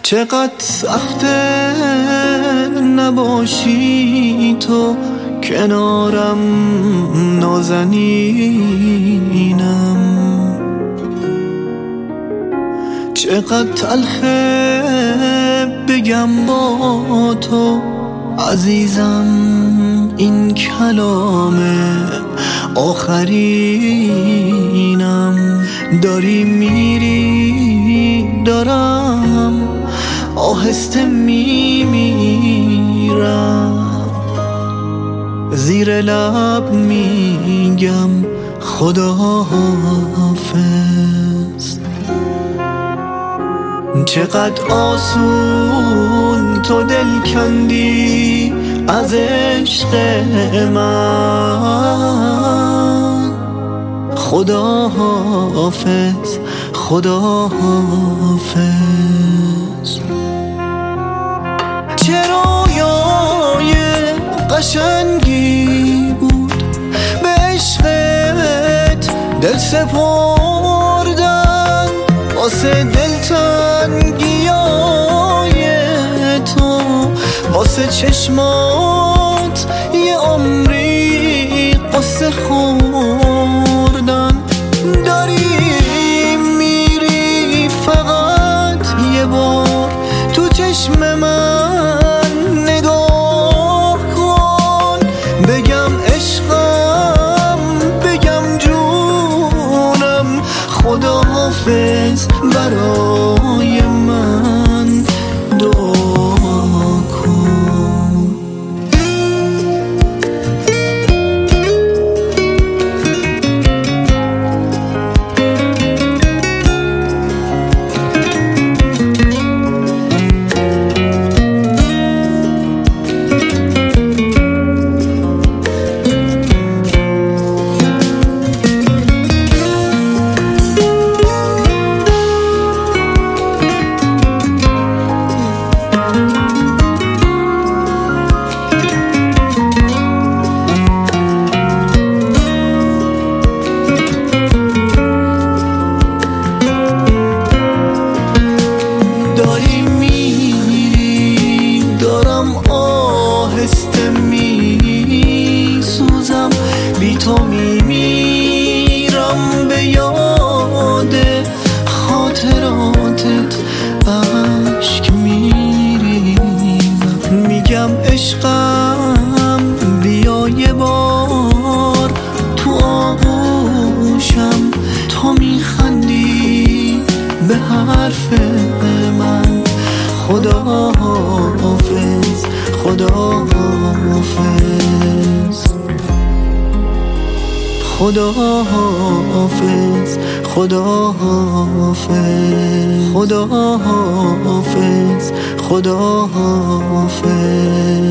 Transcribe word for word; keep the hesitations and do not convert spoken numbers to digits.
چقدر سخته نباشی تو کنارم نازنینم، چقدر تلخه بگم با تو عزیزم این کلام آخرینم. داری میری دارم آهسته میمیرم، زیر لب میگم خداحافظ. چقدر آسون تو دل کندی از عشق من، خداحافظ خداحافظ. چه رویای قشنگی بود به عشقت دل سپردن، واسه دلتنگیای تو واسه چشمات یه عمری قصه خوردن. داری میری فقط یه بار تو چشم من نگاه کن، بگم عشقم بگم جونم خداحافظ برای من دعا کن. داری میری دارم آهسته میسوزم، بی تو میمیرم به یاد خاطراتت اشک میریزم. میگم عشقم بیا یه بار تو آغوشم، تو میخندی به حرف من. خداحافظ خداحافظ خداحافظ خداحافظ خداحافظ خداحافظ.